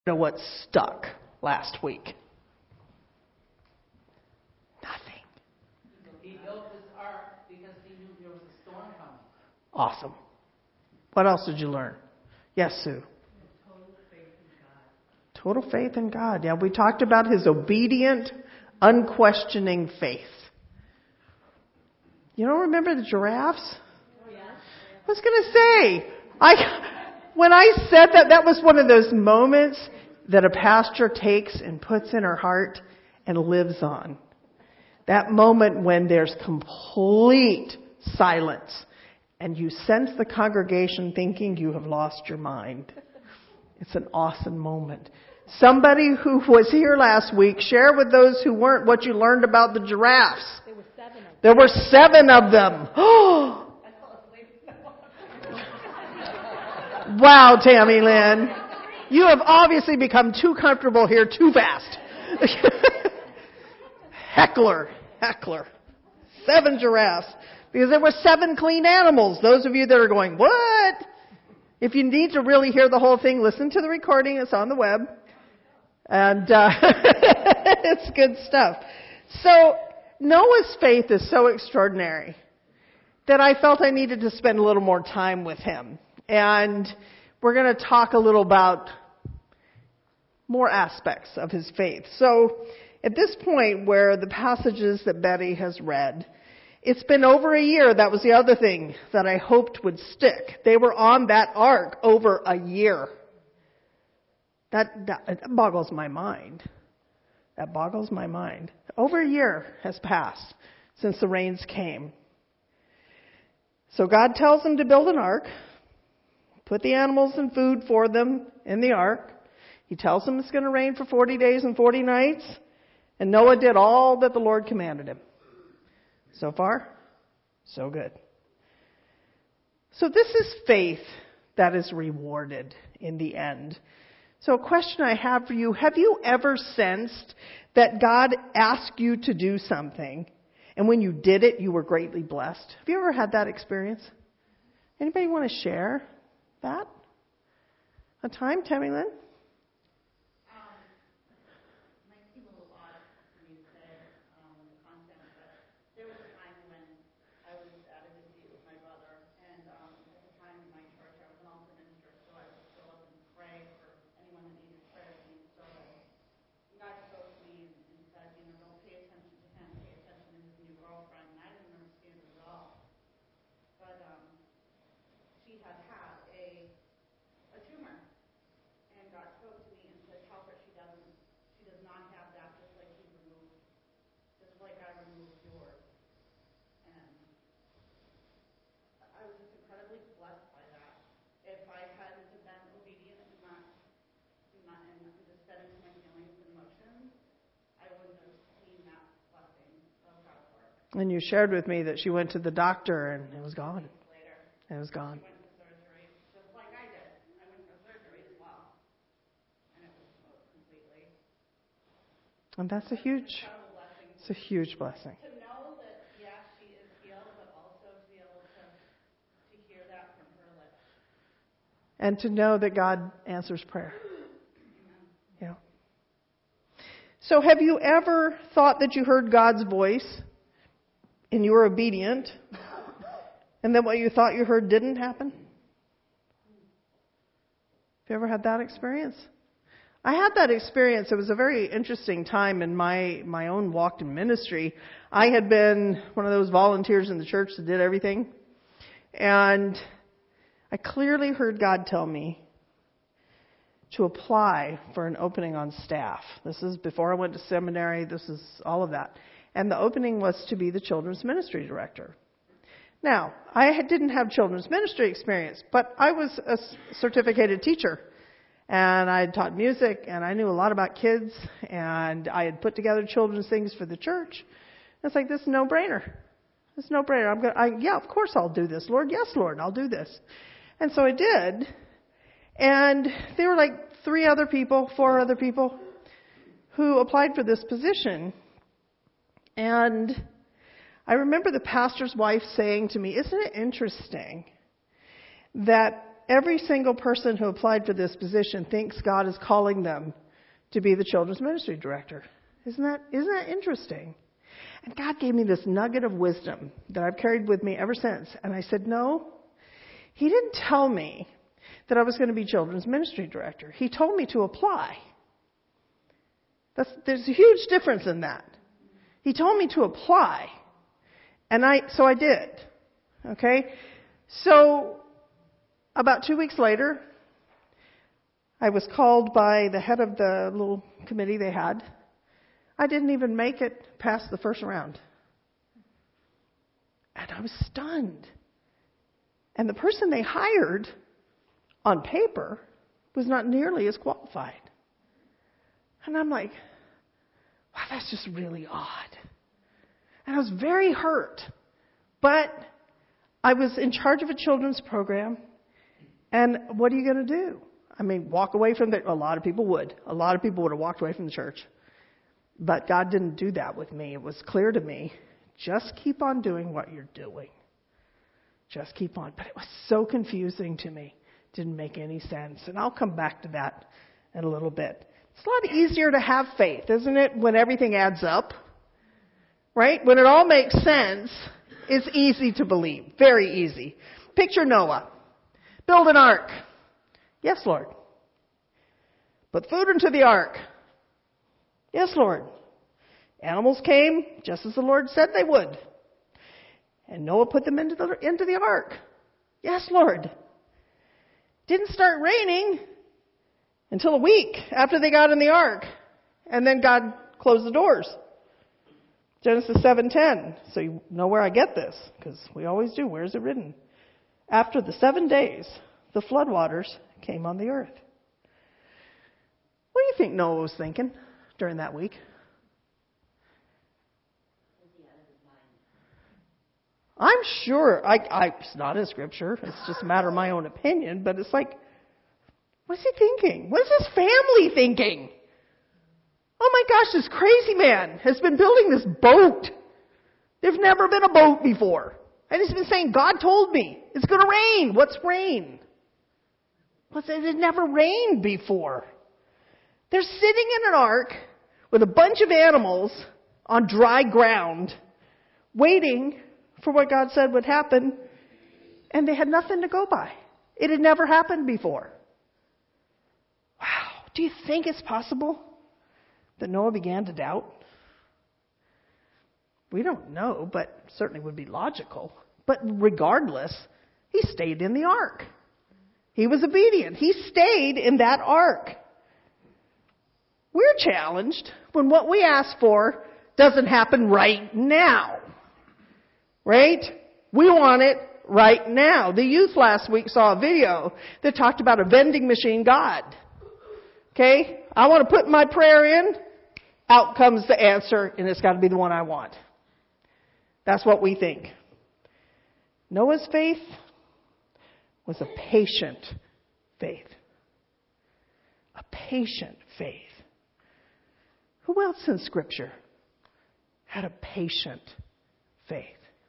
know what stuck last week? Nothing. He built this ark because he knew there was a storm coming. Awesome. What else did you learn? Yes, Sue. Total faith in God. Total faith in God. Yeah, we talked about his obedient, unquestioning faith. You don't remember the giraffes? Oh, yeah. I was going to say, when I said that, that was one of those moments that a pastor takes and puts in her heart and lives on. That moment when there's complete silence and you sense the congregation thinking you have lost your mind. It's an awesome moment. Somebody who was here last week, share with those who weren't what you learned about the giraffes. There were 7 of them. There were 7 of them. Wow, Tammy Lynn. You have obviously become too comfortable here too fast. Heckler. 7 giraffes. Because there were 7 clean animals. Those of you that are going, what? If you need to really hear the whole thing, listen to the recording. It's on the web. And it's good stuff. So Noah's faith is so extraordinary that I felt I needed to spend a little more time with him. And we're going to talk a little about more aspects of his faith. So at this point where the passages that Betty has read, it's been over a year. That was the other thing that I hoped would stick. They were on that ark over a year. That boggles my mind. That boggles my mind. Over a year has passed since the rains came. So God tells them to build an ark, put the animals and food for them in the ark. He tells them it's going to rain for 40 days and 40 nights. And Noah did all that the Lord commanded him. So far, so good. So this is faith that is rewarded in the end. So a question I have for you, have you ever sensed that God asked you to do something, and when you did it, you were greatly blessed? Have you ever had that experience? Anybody want to share that? A time, Tammy Lynn? Might seem a little odd for me to say the content, but there was a time when I was at a dispute with my brother, and at the time in my church, I was an altar minister, so I would go up and pray for anyone that needed prayer needs. So God spoke to me and said, don't pay attention to him, pay attention to his new girlfriend. And I didn't understand it at all. But she had a tumor. And God spoke to me and said, tell her she does not have that, just like I removed yours. And I was just incredibly blessed by that. If I hadn't been obedient and not just fed into my feelings and emotions, I wouldn't have seen that blessing of God's work. And you shared with me that she went to the doctor and it was gone. Later, It was gone. she went to surgery, just like I did. I went for surgery as well. And it was removed completely. And that's a huge blessing. To know that, yes, she is healed, but also to be able to hear that from her lips. And to know that God answers prayer. Yeah. So have you ever thought that you heard God's voice and you were obedient, and then what you thought you heard didn't happen? Have you ever had that experience? I had that experience. It was a very interesting time in my own walk in ministry. I had been one of those volunteers in the church that did everything. And I clearly heard God tell me to apply for an opening on staff. This is before I went to seminary. This is all of that. And the opening was to be the children's ministry director. Now, I didn't have children's ministry experience, but I was a certificated teacher. And I had taught music, and I knew a lot about kids, and I had put together children's things for the church. It's like, this is a no-brainer. It's a no-brainer. Yeah, of course I'll do this, Lord. Yes, Lord, I'll do this. And so I did. And there were like 4 other people who applied for this position. And I remember the pastor's wife saying to me, isn't it interesting that every single person who applied for this position thinks God is calling them to be the children's ministry director. Isn't that interesting? And God gave me this nugget of wisdom that I've carried with me ever since. And I said, no, He didn't tell me that I was going to be children's ministry director. He told me to apply. There's a huge difference in that. He told me to apply. So I did. Okay? So about 2 weeks later, I was called by the head of the little committee they had. I didn't even make it past the first round. And I was stunned. And the person they hired on paper was not nearly as qualified. And I'm like, wow, that's just really odd. And I was very hurt. But I was in charge of a children's program. And what are you going to do? I mean, walk away from a lot of people would. A lot of people would have walked away from the church. But God didn't do that with me. It was clear to me, just keep on doing what you're doing. Just keep on. But it was so confusing to me. Didn't make any sense. And I'll come back to that in a little bit. It's a lot easier to have faith, isn't it, when everything adds up? Right? When it all makes sense, it's easy to believe. Very easy. Picture Noah. Build an ark. Yes, Lord. Put food into the ark. Yes, Lord. Animals came just as the Lord said they would. And Noah put them into the ark. Yes, Lord. Didn't start raining until a week after they got in the ark. And then God closed the doors. Genesis 7:10. So you know where I get this, because we always do. Where is it written? After the 7 days, the floodwaters came on the earth. What do you think Noah was thinking during that week? I'm sure, it's not in Scripture, it's just a matter of my own opinion, but it's like, what's he thinking? What's his family thinking? Oh my gosh, this crazy man has been building this boat. There's never been a boat before. And he's been saying, God told me, it's going to rain. What's rain? It had never rained before. They're sitting in an ark with a bunch of animals on dry ground, waiting for what God said would happen, and they had nothing to go by. It had never happened before. Wow. Do you think it's possible that Noah began to doubt? We don't know, but certainly would be logical. But regardless, he stayed in the ark. He was obedient. He stayed in that ark. We're challenged when what we ask for doesn't happen right now. Right? We want it right now. The youth last week saw a video that talked about a vending machine God. Okay? I want to put my prayer in. Out comes the answer, and it's got to be the one I want. That's what we think. Noah's faith was a patient faith. A patient faith. Who else in Scripture had a patient faith?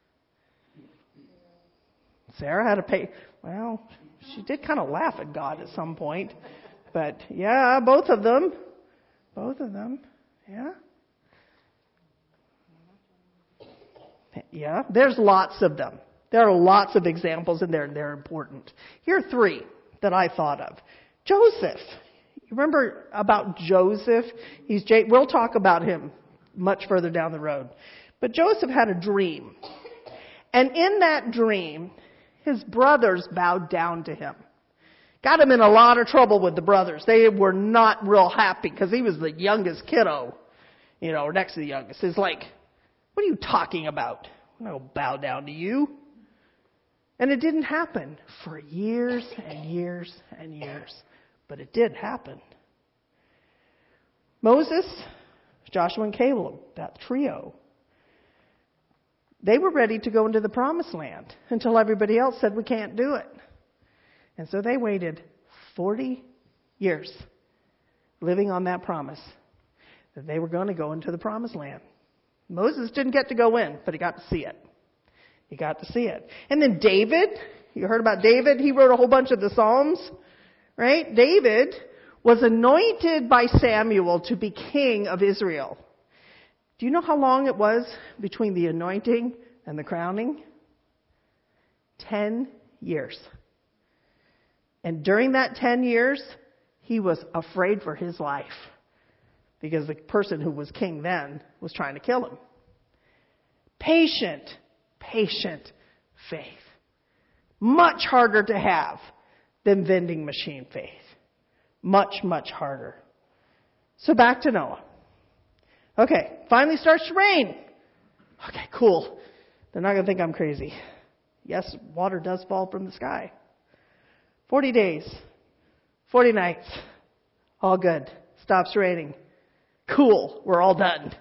Sarah had she did kind of laugh at God at some point. But yeah, both of them. Yeah. Yeah, there's lots of them. There are lots of examples in there, and they're important. Here are 3 that I thought of. Joseph. You remember about Joseph? We'll talk about him much further down the road. But Joseph had a dream. And in that dream, his brothers bowed down to him. Got him in a lot of trouble with the brothers. They were not real happy because he was the youngest kiddo, or next to the youngest. It's like, what are you talking about? I'm not going to bow down to you. And it didn't happen for years and years and years. But it did happen. Moses, Joshua, and Caleb, that trio, they were ready to go into the promised land until everybody else said we can't do it. And so they waited 40 years living on that promise that they were going to go into the promised land. Moses didn't get to go in, but he got to see it. And then David, You heard about David? He wrote a whole bunch of the Psalms, right? David was anointed by Samuel to be king of Israel. Do you know how long it was between the anointing and the crowning? 10 years. And during that 10 years, he was afraid for his life because the person who was king then was trying to kill him. Patient faith. Much harder to have than vending machine faith. Much, much harder. So back to Noah. Okay, finally starts to rain. Okay, cool. They're not going to think I'm crazy. Yes, water does fall from the sky. 40 days, 40 nights. All good. Stops raining. Cool, we're all done.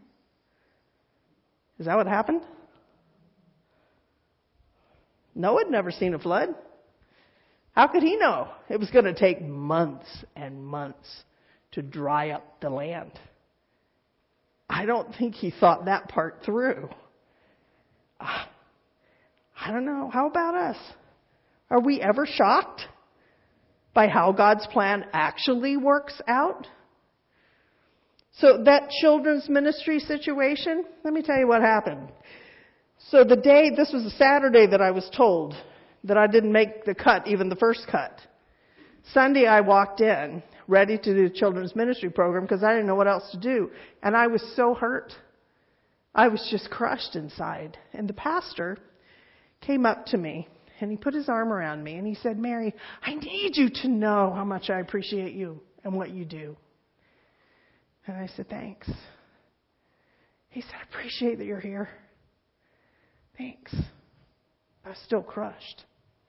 Is that what happened? Noah had never seen a flood. How could he know? It was going to take months and months to dry up the land. I don't think he thought that part through. I don't know. How about us? Are we ever shocked by how God's plan actually works out? So that children's ministry situation, let me tell you what happened. So this was a Saturday that I was told that I didn't make the cut, even the first cut. Sunday I walked in ready to do the children's ministry program because I didn't know what else to do. And I was so hurt. I was just crushed inside. And the pastor came up to me and he put his arm around me and he said, "Mary, I need you to know how much I appreciate you and what you do." And I said, "Thanks." He said, "I appreciate that you're here." Thanks. I was still crushed.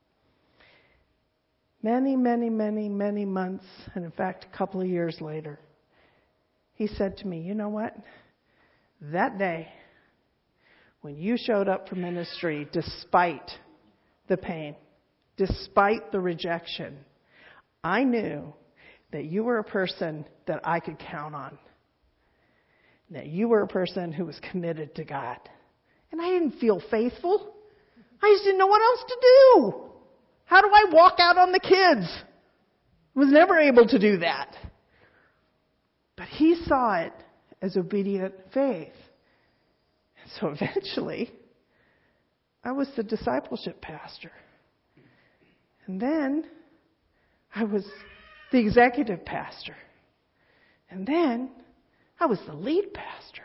Many months, and in fact, a couple of years later, he said to me, "You know what? That day, when you showed up for ministry, despite the pain, despite the rejection, I knew that you were a person that I could count on. That you were a person who was committed to God." And I didn't feel faithful. I just didn't know what else to do. How do I walk out on the kids? I was never able to do that. But he saw it as obedient faith. And so eventually, I was the discipleship pastor. And then I was the executive pastor. And then I was the lead pastor.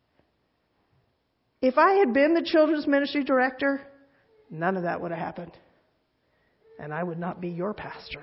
If I had been the children's ministry director, none of that would have happened. And I would not be your pastor.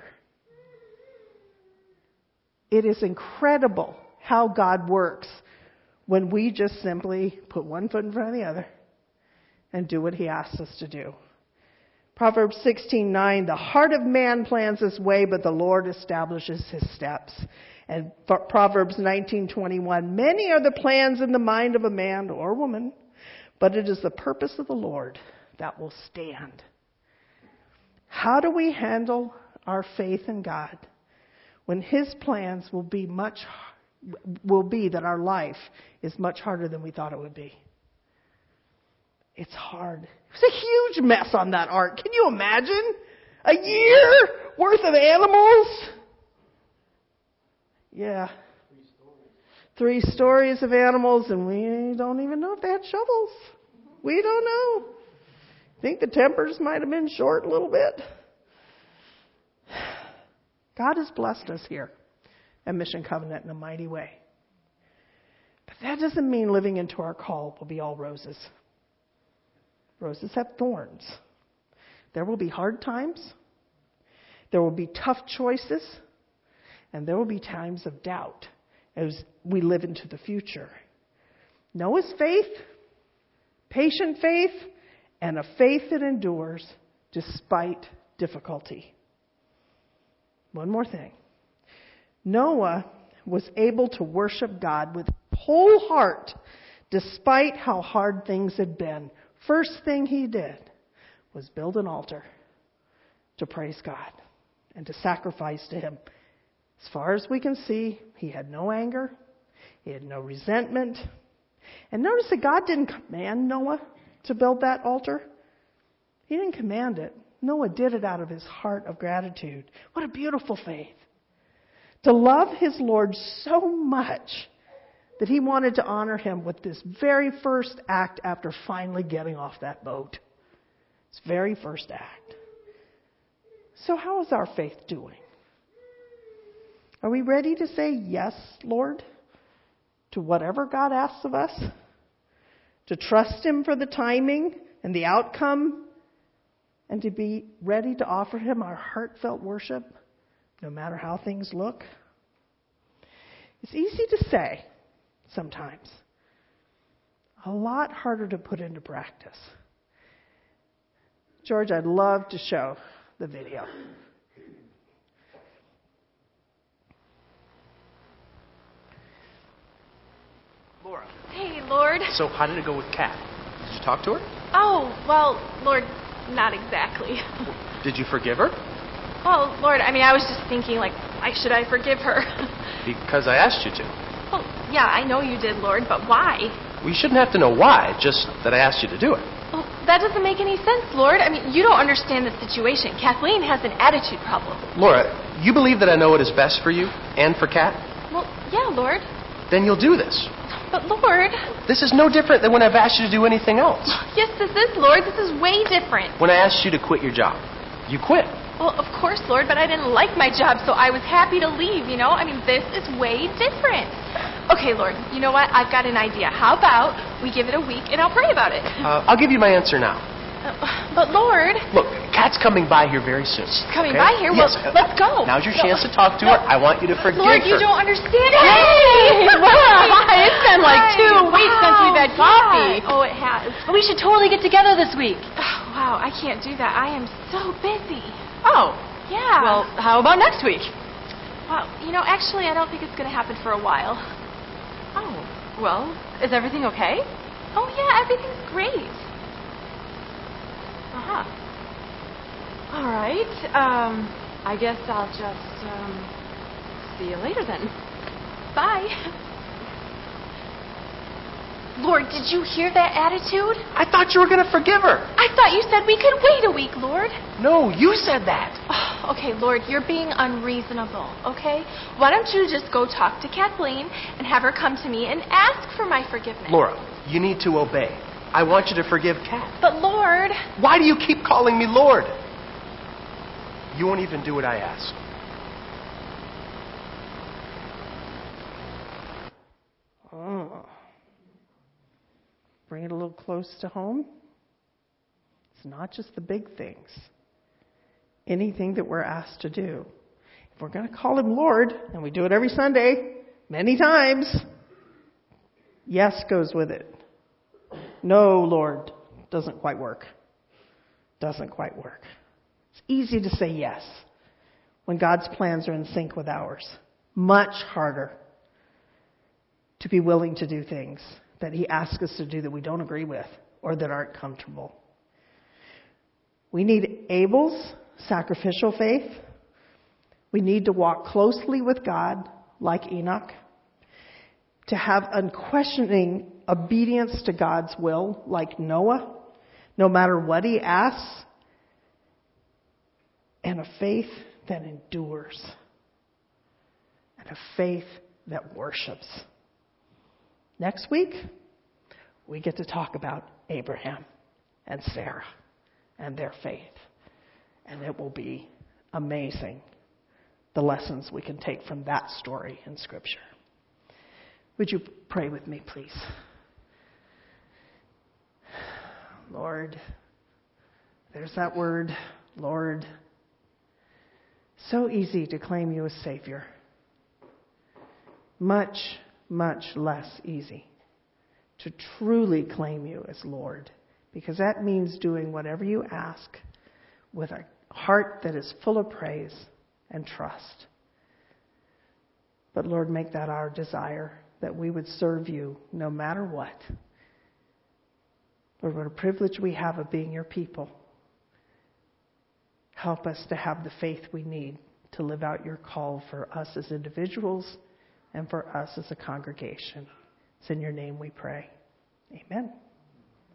It is incredible how God works when we just simply put one foot in front of the other and do what he asks us to do. Proverbs 16:9, "The heart of man plans his way, but the Lord establishes his steps." And Proverbs 19:21, "Many are the plans in the mind of a man or woman, but it is the purpose of the Lord that will stand." How do we handle our faith in God when his plans will be that our life is much harder than we thought it would be? It's hard. It was a huge mess on that ark. Can you imagine? A year worth of animals? Yeah. 3 stories of animals, and we don't even know if they had shovels. We don't know. I think the tempers might have been short a little bit. God has blessed us here at Mission Covenant in a mighty way. But that doesn't mean living into our call will be all roses. Roses have thorns. There will be hard times. There will be tough choices. And there will be times of doubt as we live into the future. Noah's faith, patient faith, and a faith that endures despite difficulty. One more thing. Noah was able to worship God with whole heart despite how hard things had been. First thing he did was build an altar to praise God and to sacrifice to him. As far as we can see, he had no anger. He had no resentment. And notice that God didn't command Noah to build that altar. He didn't command it. Noah did it out of his heart of gratitude. What a beautiful faith. To love his Lord so much that he wanted to honor him with this very first act after finally getting off that boat. His very first act. So how is our faith doing? Are we ready to say yes, Lord, to whatever God asks of us? To trust him for the timing and the outcome? And to be ready to offer him our heartfelt worship, no matter how things look? It's easy to say sometimes. A lot harder to put into practice. George, I'd love to show the video. Laura. Hey, Lord. So how did it go with Kat? Did you talk to her? Oh, well, Lord, not exactly. Did you forgive her? Well, Lord, I was just thinking, why should I forgive her? Because I asked you to. Well, yeah, I know you did, Lord, but why? Well, you shouldn't have to know why, just that I asked you to do it. Well, that doesn't make any sense, Lord. You don't understand the situation. Kathleen has an attitude problem. Laura, you believe that I know what is best for you and for Kat? Well, yeah, Lord. Then you'll do this. But, Lord... This is no different than when I've asked you to do anything else. Yes, this is, Lord. This is way different. When I asked you to quit your job, you quit. Well, of course, Lord, but I didn't like my job, so I was happy to leave, this is way different. Okay, Lord, you know what? I've got an idea. How about we give it a week and I'll pray about it? I'll give you my answer now. But, Lord... Look, Kat's coming by here very soon. She's coming okay? by here? Well, yes. let's go. Now's your chance to talk to her. I want you to forgive Lord, her. you don't understand. Hey! Hi, it's been like 2 weeks since we've had coffee. Yeah. Oh, it has. We should totally get together this week. Oh, wow, I can't do that. I am so busy. Oh. Yeah. Well, how about next week? Well, actually, I don't think it's going to happen for a while. Oh. Well, is everything okay? Oh, yeah, everything's great. Uh-huh. All right. I guess I'll just, see you later then. Bye. Lord, did you hear that attitude? I thought you were going to forgive her. I thought you said we could wait a week, Lord. No, you said that. Oh, okay, Lord, you're being unreasonable, okay? Why don't you just go talk to Kathleen and have her come to me and ask for my forgiveness? Laura, you need to obey. I want you to forgive Kat. But, Lord... Why do you keep calling me Lord? You won't even do what I ask. Oh. Bring it a little close to home. It's not just the big things. Anything that we're asked to do. If we're going to call him Lord, and we do it every Sunday, many times, yes goes with it. No, Lord, doesn't quite work. Doesn't quite work. It's easy to say yes when God's plans are in sync with ours. Much harder to be willing to do things that he asks us to do that we don't agree with or that aren't comfortable. We need Abel's sacrificial faith. We need to walk closely with God like Enoch. To have unquestioning obedience to God's will like Noah, no matter what he asks. And a faith that endures. And a faith that worships. Next week, we get to talk about Abraham and Sarah and their faith. And it will be amazing, the lessons we can take from that story in Scripture. Would you pray with me, please? Lord, there's that word, Lord. So easy to claim you as Savior. Much, much less easy to truly claim you as Lord, because that means doing whatever you ask with a heart that is full of praise and trust. But Lord, make that our desire, that we would serve you no matter what. Lord, what a privilege we have of being your people. Help us to have the faith we need to live out your call for us as individuals and for us as a congregation. It's in your name we pray. Amen.